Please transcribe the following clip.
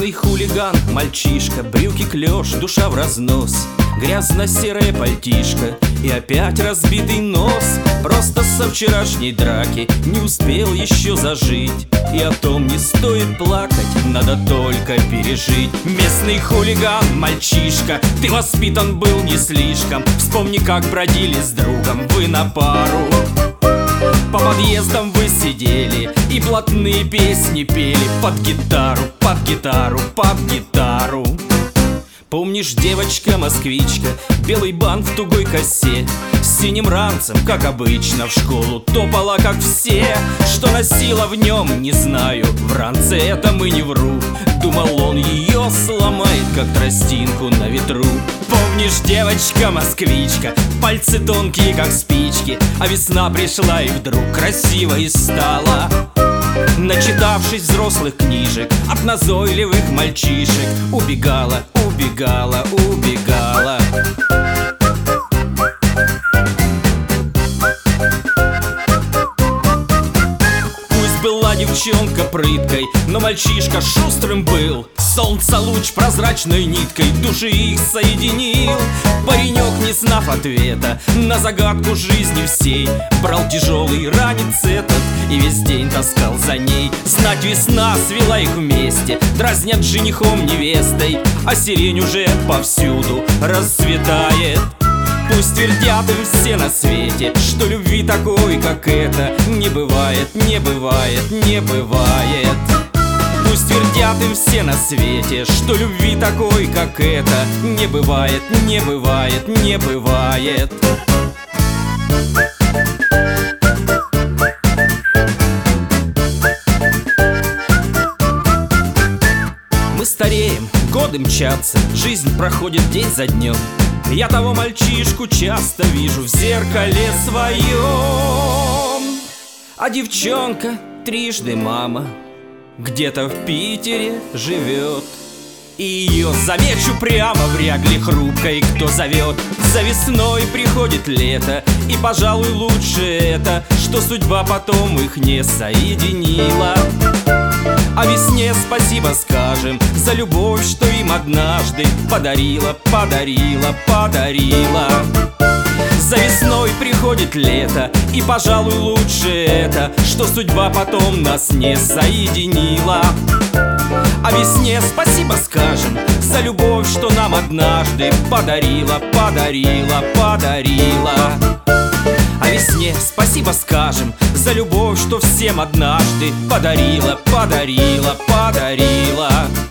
Местный хулиган, мальчишка, брюки клеш, душа в разнос, грязно-серое пальтишко и опять разбитый нос. Просто со вчерашней драки не успел еще зажить, и о том не стоит плакать, надо только пережить. Местный хулиган, мальчишка, ты воспитан был не слишком. Вспомни, как бродили с другом вы на пару. По подъездам вы сидели и блатные песни пели под гитару, под гитару, под гитару. Помнишь, девочка-москвичка, белый бант в тугой косе, с синим ранцем, как обычно, в школу топала, как все. Что носила в нем, не знаю, в ранце это мы не вру. Думал, он ее сломает, как тростинку на ветру. Помнишь, девочка-москвичка, пальцы тонкие, как спички, а весна пришла и вдруг красивой стала. Начитавшись взрослых книжек, от назойливых мальчишек убегала, убегала, убегала. Пусть была девчонка прыткой, но мальчишка шустрым был. Солнца луч прозрачной ниткой души их соединил. Паренек, не знав ответа на загадку жизни всей, брал тяжелый ранец этот и весь день таскал за ней. Знать, весна свела их вместе, дразнят женихом невестой, а сирень уже повсюду расцветает. Пусть твердят им все на свете, что любви такой, как эта, не бывает, не бывает, не бывает. Пусть твердят им все на свете, что любви такой, как эта, не бывает, не бывает, не бывает. Мы стареем, годы мчатся, жизнь проходит день за днем. Я того мальчишку часто вижу в зеркале своем. А девчонка трижды мама где-то в Питере живет. И ее, замечу прямо, вряд ли хрупкой кто зовет. За весной приходит лето, и, пожалуй, лучше это, что судьба потом их не соединила. А весне спасибо скажем за любовь, что им однажды подарила, подарила, подарила. За весной приходит лето, и, пожалуй, лучше это, что судьба потом нас не соединила. А весне спасибо скажем за любовь, что нам однажды подарила, подарила, подарила. А весне спасибо скажем за любовь, что всем однажды подарила, подарила, подарила.